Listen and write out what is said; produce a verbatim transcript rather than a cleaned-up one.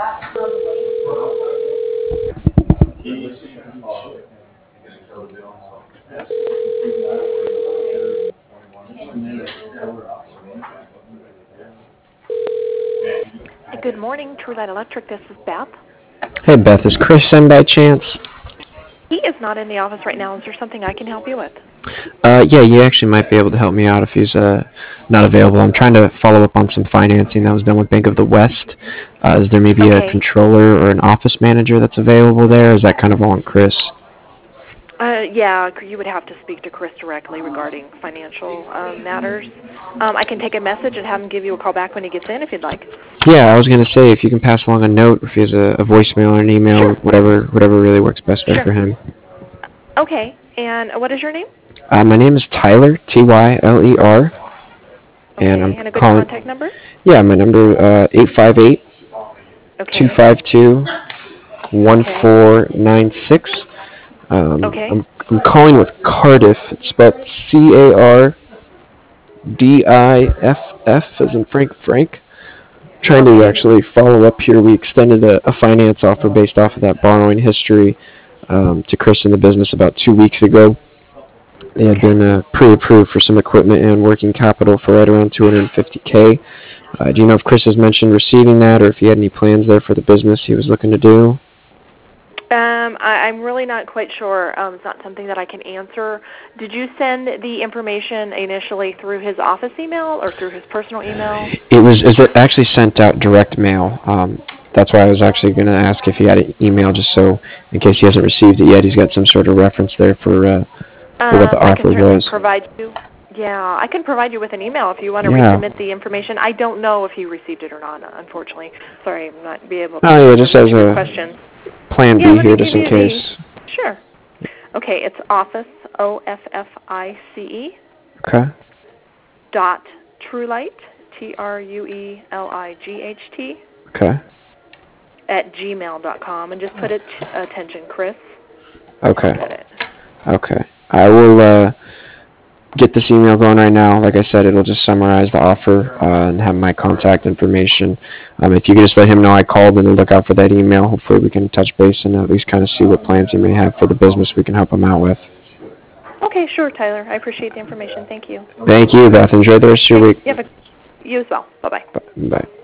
Good morning, True Light Electric. This is Beth. Hey Beth, is Chris in by chance? He is not in the office right now. Is there something I can help you with? Uh, yeah, you actually might be able to help me out if he's uh, not available. I'm trying to follow up on some financing that was done with Bank of the West. Uh, is there maybe a Okay. controller or an office manager that's available there? Is that kind of all on Chris? Uh, yeah, you would have to speak to Chris directly regarding financial um, matters. Um, I can take a message and have him give you a call back when he gets in if you'd like. Yeah, I was gonna say if you can pass along a note, or if he has a, a voicemail or an email, Sure. whatever, whatever really works best there Sure. for him. Okay. And what is your name? Uh, my name is Tyler, T Y L E R, and I'm Okay. And a good calling. contact number? Yeah, my number uh eight five eight two Okay. five two one Okay. four nine six. Um, Okay. I'm I'm calling with Cardiff. It's spelled C A R D I F F as in Frank Frank. Trying to Okay. actually follow up here. We extended a, a finance offer based off of that borrowing history um, to Chris in the business about two weeks ago. They had Okay. been uh, pre-approved for some equipment and working capital for right around two hundred fifty K. Uh, do you know if Chris has mentioned receiving that or if he had any plans there for the business he was looking to do? Um, I, I'm really not quite sure. Um, it's not something that I can answer. Did you send the information initially through his office email or through his personal email? It was is it actually sent out direct mail. Um, that's why I was actually going to ask if he had an email, just so in case he hasn't received it yet, he's got some sort of reference there for uh, for what the Um, I can offer certainly was. provide you. Yeah, I can provide you with an email if you want to Yeah. resubmit the information. I don't know if he received it or not, unfortunately. Sorry, I'm not be able to Oh yeah, answer just much as of your a questions. plan Yeah, B let me here, give just in you the. case. Sure. Okay, it's office O F F I C E Okay. dot truelight T R U E L I G H T Okay. at gmail dot com, and just put it attention, Chris, and he'll Okay. get it. Okay. I will uh, get this email going right now. Like I said, it'll just summarize the offer uh, and have my contact information. Um, if you could just let him know I called and look out for that email, hopefully we can touch base and at least kind of see what plans he may have for the business we can help him out with. Okay, sure, Tyler. I appreciate the information. Thank you. Thank you, Beth. Enjoy the rest of your Okay, week. you have a you as well. Bye bye. Bye.